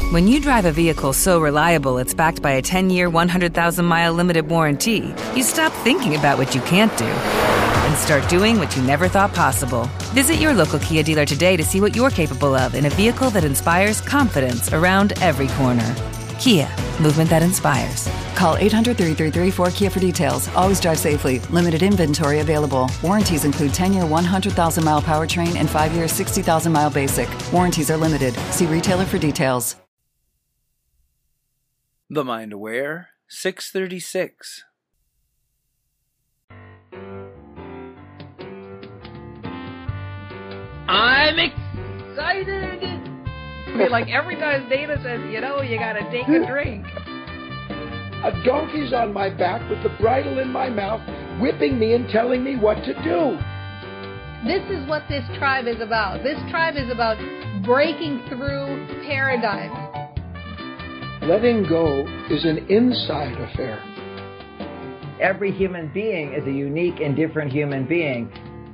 When you drive a vehicle so reliable it's backed by a 10-year, 100,000-mile limited warranty, you stop thinking about what you can't do and start doing what you never thought possible. Visit your local Kia dealer today to see what you're capable of in a vehicle that inspires confidence around every corner. Kia, movement that inspires. Call 800-333-4KIA for details. Always drive safely. Limited inventory available. Warranties include 10-year 100,000-mile powertrain and 5-year 60,000-mile basic. Warranties are limited. See retailer for details. The Mind Aware, 636. I'm excited! I mean, like every time Dana says, you gotta take a drink. A donkey's on my back with the bridle in my mouth, whipping me and telling me what to do. This is what this tribe is about. This tribe is about breaking through paradigms. Letting go is an inside affair. Every human being is a unique and different human being.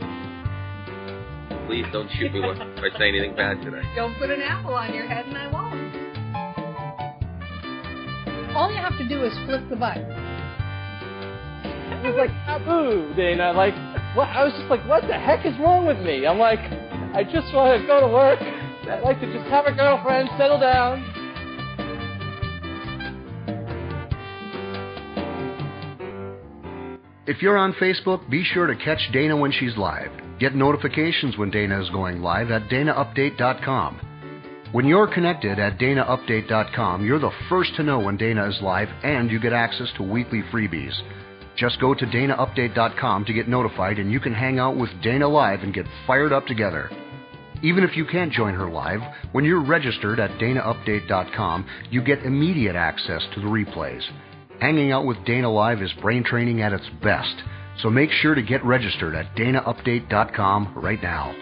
Please don't shoot me by saying anything bad today. Don't put an apple on your head and I won't. All you have to do is flip the button. It was like taboo, Dana. Like, what? I was just like, what the heck is wrong with me? I'm like, I just want to go to work. I'd like to just have a girlfriend, settle down. If you're on Facebook, be sure to catch Dana when she's live. Get notifications when Dana is going live at DanaUpdate.com. When you're connected at DanaUpdate.com, you're the first to know when Dana is live and you get access to weekly freebies. Just go to DanaUpdate.com to get notified and you can hang out with Dana live and get fired up together. Even if you can't join her live, when you're registered at DanaUpdate.com, you get immediate access to the replays. Hanging out with Dana live is brain training at its best, so make sure to get registered at DanaUpdate.com right now.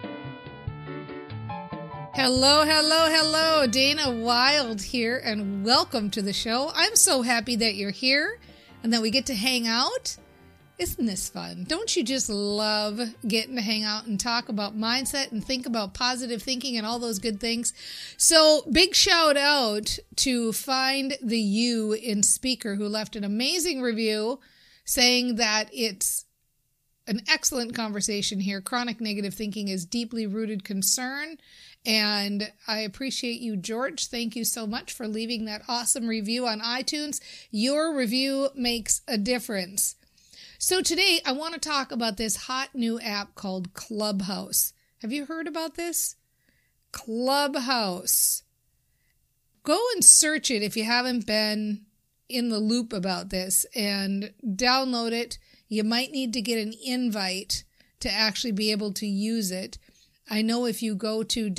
Hello, hello, hello. Dana Wilde here, and welcome to the show. I'm so happy that you're here and that we get to hang out. Isn't this fun? Don't you just love getting to hang out and talk about mindset and think about positive thinking and all those good things? So big shout out to Find the You in Speaker, who left an amazing review saying that it's an excellent conversation here. Chronic negative thinking is deeply rooted concern. And I appreciate you, George. Thank you so much for leaving that awesome review on iTunes. Your review makes a difference. So today I want to talk about this hot new app called Clubhouse. Have you heard about this? Clubhouse. Go and search it if you haven't been in the loop about this and download it. You might need to get an invite to actually be able to use it. I know if you go to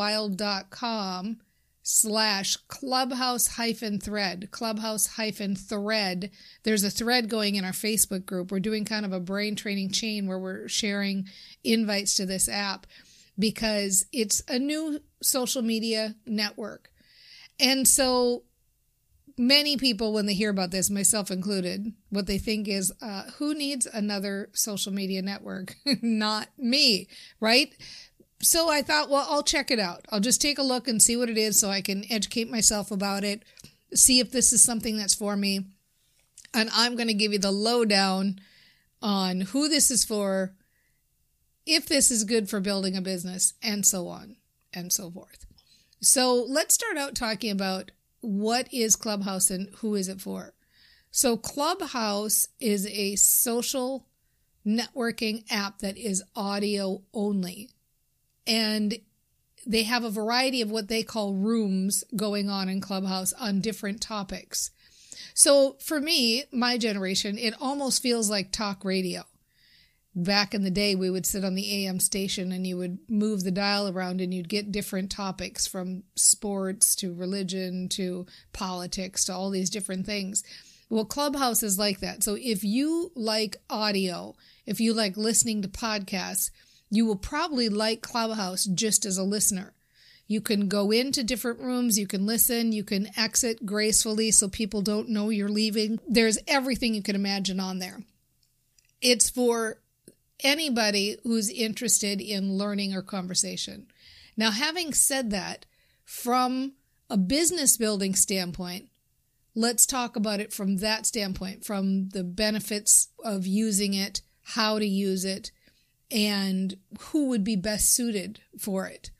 danawilde.com/clubhouse-thread, there's a thread going in our Facebook group. We're doing kind of a brain training chain where we're sharing invites to this app because it's a new social media network. And so many people, when they hear about this, myself included, what they think is, who needs another social media network? Not me, right? So I thought, well, I'll check it out. I'll just take a look and see what it is so I can educate myself about it, see if this is something that's for me. And I'm going to give you the lowdown on who this is for, if this is good for building a business, and so on and so forth. So let's start out talking about what is Clubhouse and who is it for. So Clubhouse is a social networking app that is audio only. And they have a variety of what they call rooms going on in Clubhouse on different topics. So for me, my generation, it almost feels like talk radio. Back in the day, we would sit on the AM station and you would move the dial around and you'd get different topics from sports to religion to politics to all these different things. Well, Clubhouse is like that. So if you like audio, if you like listening to podcasts, you will probably like Clubhouse just as a listener. You can go into different rooms, you can listen, you can exit gracefully so people don't know you're leaving. There's everything you can imagine on there. It's for anybody who's interested in learning or conversation. Now, having said that, from a business building standpoint, let's talk about it from that standpoint, from the benefits of using it, how to use it, and who would be best suited for it.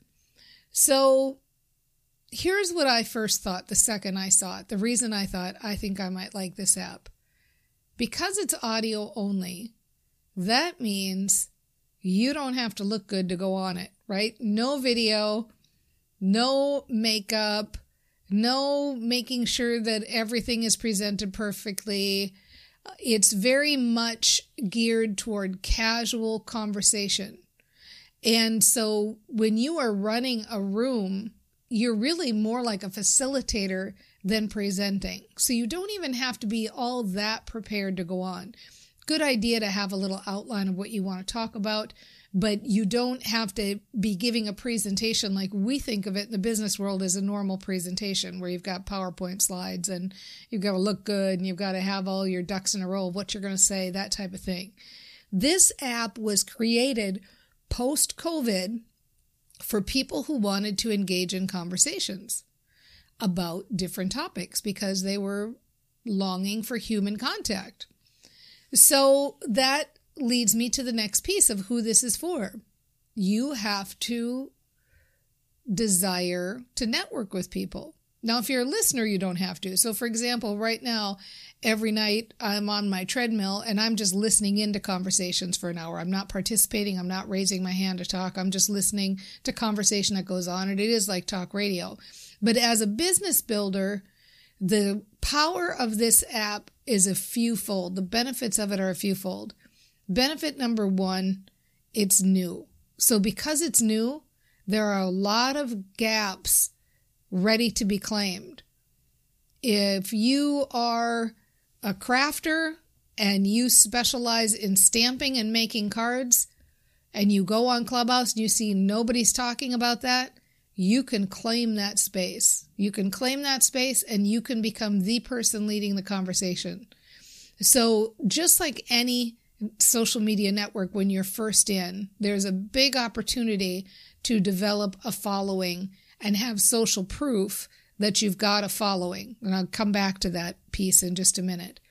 So here's what I first thought the second I saw it. The reason I thought, I think I might like this app. Because it's audio only, that means you don't have to look good to go on it, right? No video, no makeup, no making sure that everything is presented perfectly. It's very much geared toward casual conversation. And so when you are running a room, you're really more like a facilitator than presenting. So you don't even have to be all that prepared to go on. Good idea to have a little outline of what you want to talk about, but you don't have to be giving a presentation like we think of it in the business world as a normal presentation where you've got PowerPoint slides and you've got to look good and you've got to have all your ducks in a row of what you're going to say, that type of thing. This app was created post-COVID for people who wanted to engage in conversations about different topics because they were longing for human contact. So that leads me to the next piece of who this is for. You have to desire to network with people. Now, if you're a listener, you don't have to. So, for example, right now, every night I'm on my treadmill and I'm just listening into conversations for an hour. I'm not participating. I'm not raising my hand to talk. I'm just listening to conversation that goes on. And it is like talk radio. But as a business builder, the power of this app is a fewfold. The benefits of it are a fewfold. Benefit number one, it's new. So because it's new, there are a lot of gaps ready to be claimed. If you are a crafter and you specialize in stamping and making cards, and you go on Clubhouse and you see nobody's talking about that, you can claim that space. You can claim that space and you can become the person leading the conversation. So just like any social media network, when you're first in, there's a big opportunity to develop a following and have social proof that you've got a following. And I'll come back to that piece in just a minute.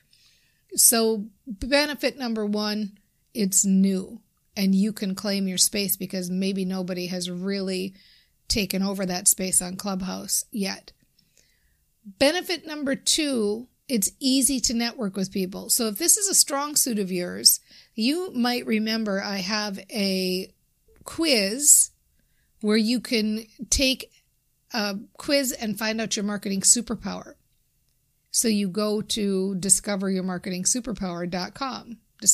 So benefit number one, it's new and you can claim your space because maybe nobody has really taken over that space on Clubhouse yet. Benefit number two, it's easy to network with people. So if this is a strong suit of yours, you might remember I have a quiz where you can take a quiz and find out your marketing superpower. So you go to discoveryourmarketingsuperpower.com,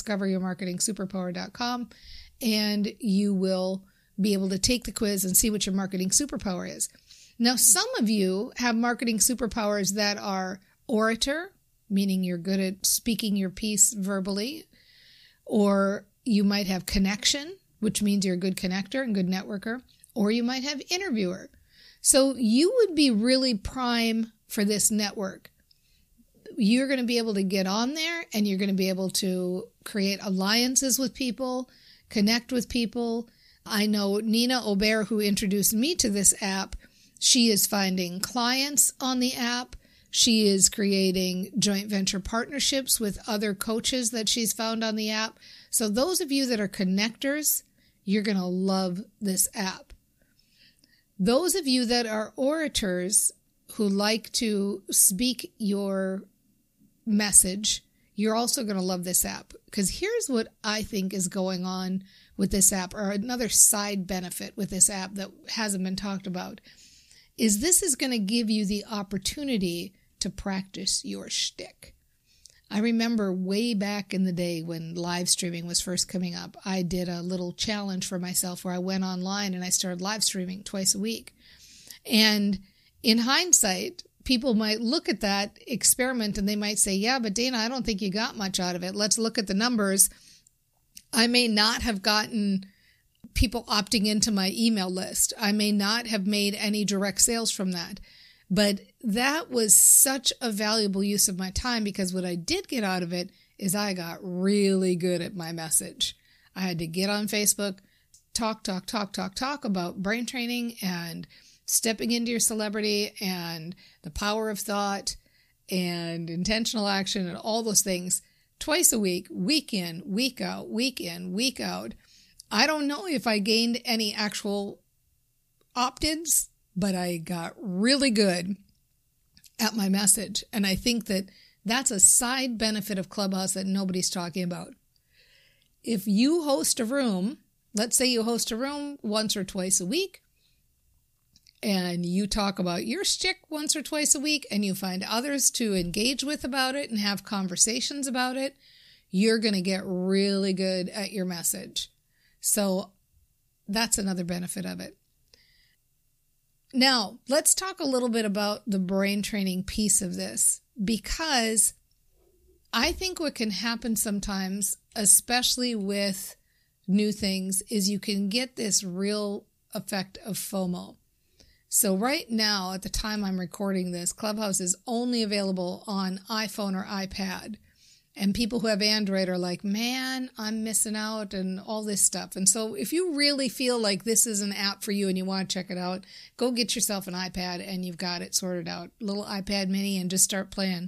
discoveryourmarketingsuperpower.com, and you will be able to take the quiz and see what your marketing superpower is. Now, some of you have marketing superpowers that are orator, meaning you're good at speaking your piece verbally, or you might have connection, which means you're a good connector and good networker, or you might have interviewer. So you would be really prime for this network. You're going to be able to get on there and you're going to be able to create alliances with people, connect with people. I know Nina Aubert, who introduced me to this app, she is finding clients on the app. She is creating joint venture partnerships with other coaches that she's found on the app. So those of you that are connectors, you're going to love this app. Those of you that are orators who like to speak your message, you're also going to love this app. Because here's what I think is going on with this app, or another side benefit with this app that hasn't been talked about, is this is going to give you the opportunity to practice your shtick. I remember way back in the day when live streaming was first coming up, I did a little challenge for myself where I went online and I started live streaming twice a week. And in hindsight, people might look at that experiment and they might say, yeah, but Dana, I don't think you got much out of it. Let's look at the numbers. I may not have gotten people opting into my email list. I may not have made any direct sales from that. But that was such a valuable use of my time because what I did get out of it is I got really good at my message. I had to get on Facebook, talk about brain training and stepping into your celebrity and the power of thought and intentional action and all those things twice a week, week in, week out, week in, week out. I don't know if I gained any actual opt-ins, but I got really good at my message. And I think that that's a side benefit of Clubhouse that nobody's talking about. If you host a room, let's say you host a room once or twice a week, and you talk about your shtick once or twice a week, and you find others to engage with about it and have conversations about it, you're going to get really good at your message. So that's another benefit of it. Now, let's talk a little bit about the brain training piece of this, because I think what can happen sometimes, especially with new things, is you can get this real effect of FOMO. So right now, at the time I'm recording this, Clubhouse is only available on iPhone or iPad. And people who have Android are like, man, I'm missing out and all this stuff. And so if you really feel like this is an app for you and you want to check it out, go get yourself an iPad and you've got it sorted out. Little iPad mini and just start playing.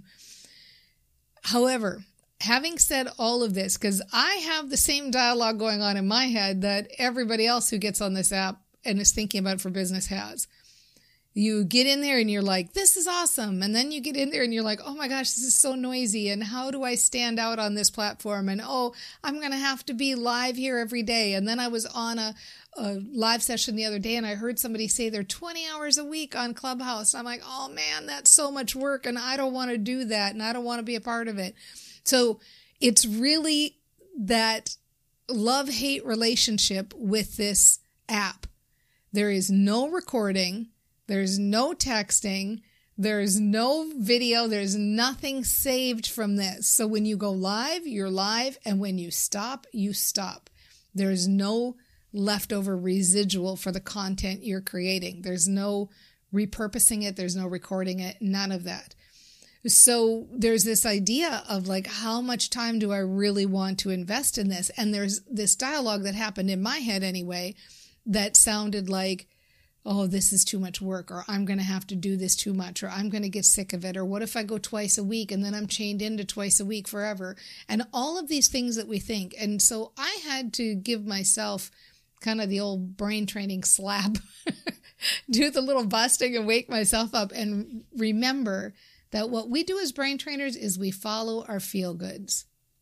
However, having said all of this, because I have the same dialogue going on in my head that everybody else who gets on this app and is thinking about it for business has. You get in there and you're like, this is awesome. And then you get in there and you're like, oh my gosh, this is so noisy. And how do I stand out on this platform? And oh, I'm going to have to be live here every day. And then I was on a live session the other day and I heard somebody say they're 20 hours a week on Clubhouse. I'm like, oh man, that's so much work. And I don't want to do that. And I don't want to be a part of it. So it's really that love-hate relationship with this app. There is no recording. There's no texting, there's no video, there's nothing saved from this. So when you go live, you're live, and when you stop, you stop. There's no leftover residual for the content you're creating. There's no repurposing it, there's no recording it, none of that. So there's this idea of like, how much time do I really want to invest in this? And there's this dialogue that happened in my head anyway that sounded like, oh, this is too much work, or I'm going to have to do this too much, or I'm going to get sick of it, or what if I go twice a week and then I'm chained into twice a week forever? And all of these things that we think. And so I had to give myself kind of the old brain training slap, do the little busting and wake myself up and remember that what we do as brain trainers is we follow our feel-goods.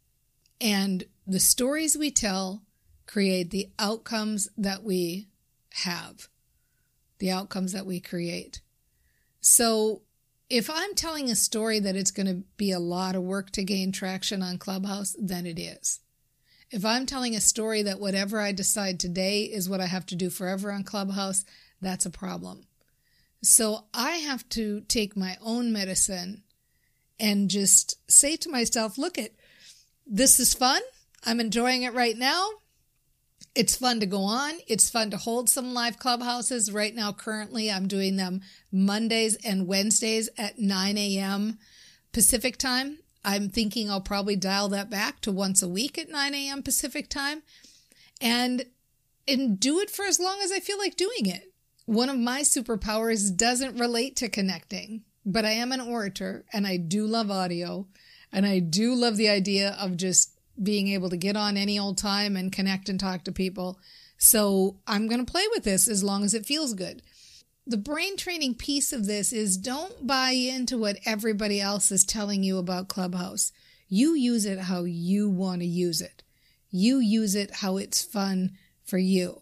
And the stories we tell create the outcomes that we have. The outcomes that we create. So if I'm telling a story that it's going to be a lot of work to gain traction on Clubhouse, then it is. If I'm telling a story that whatever I decide today is what I have to do forever on Clubhouse, that's a problem. So I have to take my own medicine and just say to myself, look, this is fun. I'm enjoying it right now. It's fun to go on. It's fun to hold some live Clubhouses. Right now, currently, I'm doing them Mondays and Wednesdays at 9 a.m. Pacific time. I'm thinking I'll probably dial that back to once a week at 9 a.m. Pacific time and do it for as long as I feel like doing it. One of my superpowers doesn't relate to connecting, but I am an orator and I do love audio and I do love the idea of just being able to get on any old time and connect and talk to people. So I'm going to play with this as long as it feels good. The brain training piece of this is don't buy into what everybody else is telling you about Clubhouse. You use it how you want to use it. You use it how it's fun for you.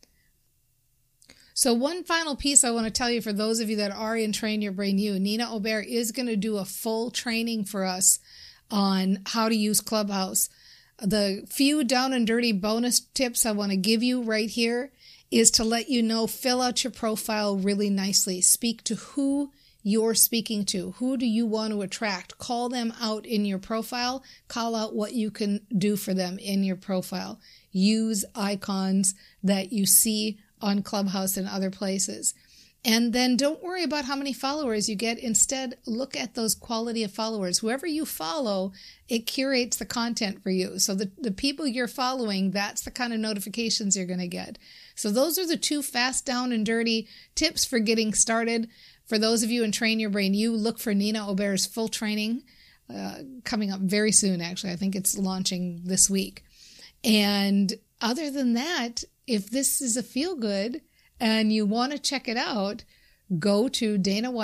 So one final piece I want to tell you for those of you that are in Train Your Brain U, Nina Aubert is going to do a full training for us on how to use Clubhouse. The few down and dirty bonus tips I want to give you right here is to let you know, fill out your profile really nicely. Speak to who you're speaking to. Who do you want to attract? Call them out in your profile. Call out what you can do for them in your profile. Use icons that you see on Clubhouse and other places. And then don't worry about how many followers you get. Instead, look at those quality of followers. Whoever you follow, it curates the content for you. So the people you're following, that's the kind of notifications you're going to get. So those are the 2 fast, down, and dirty tips for getting started. For those of you in Train Your Brain U, look for Nina Aubert's full training coming up very soon, actually. I think it's launching this week. And other than that, if this is a feel-good and you want to check it out, go to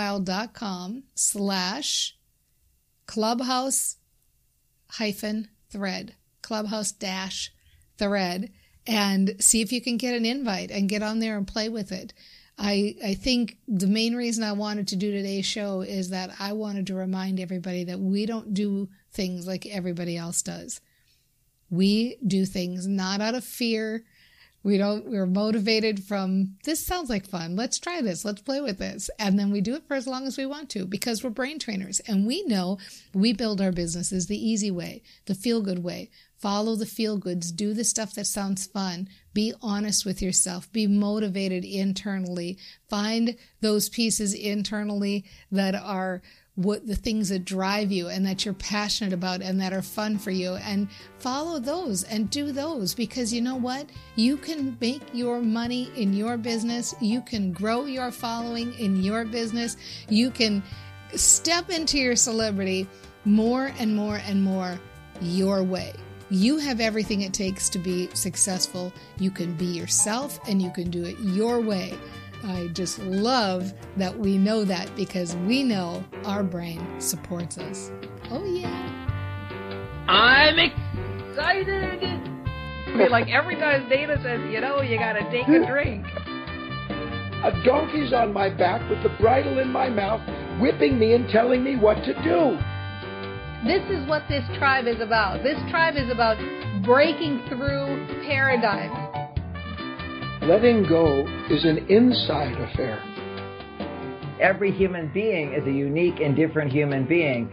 danawilde.com/clubhouse-thread, clubhouse-thread, and see if you can get an invite and get on there and play with it. I think the main reason I wanted to do today's show is that I wanted to remind everybody that we don't do things like everybody else does. We do things not out of fear. We're motivated from, this sounds like fun. Let's try this. Let's play with this. And then we do it for as long as we want to because we're brain trainers. And we know we build our businesses the easy way, the feel-good way. Follow the feel-goods. Do the stuff that sounds fun. Be honest with yourself. Be motivated internally. Find those pieces internally that are what the things that drive you and that you're passionate about and that are fun for you, and follow those and do those, because you know what? You can make your money in your business. You can grow your following in your business. You can step into your celebrity more and more and more your way. You have everything it takes to be successful. You can be yourself and you can do it your way. I just love that we know that, because we know our brain supports us. Oh, yeah. I'm excited. I mean, like every time Dana says, you got to take a drink. A donkey's on my back with the bridle in my mouth, whipping me and telling me what to do. This is what this tribe is about. This tribe is about breaking through paradigms. Letting go is an inside affair. Every human being is a unique and different human being.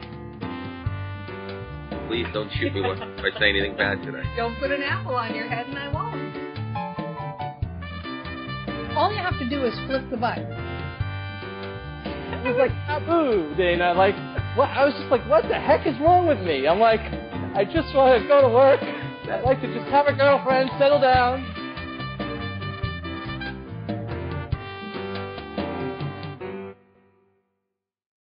Please don't shoot me if I say anything bad today. Don't put an apple on your head and I won't. All you have to do is flip the button. It was like taboo, Dana. Like, what? I was just like, what the heck is wrong with me? I'm like, I just want to go to work. I'd like to just have a girlfriend, settle down.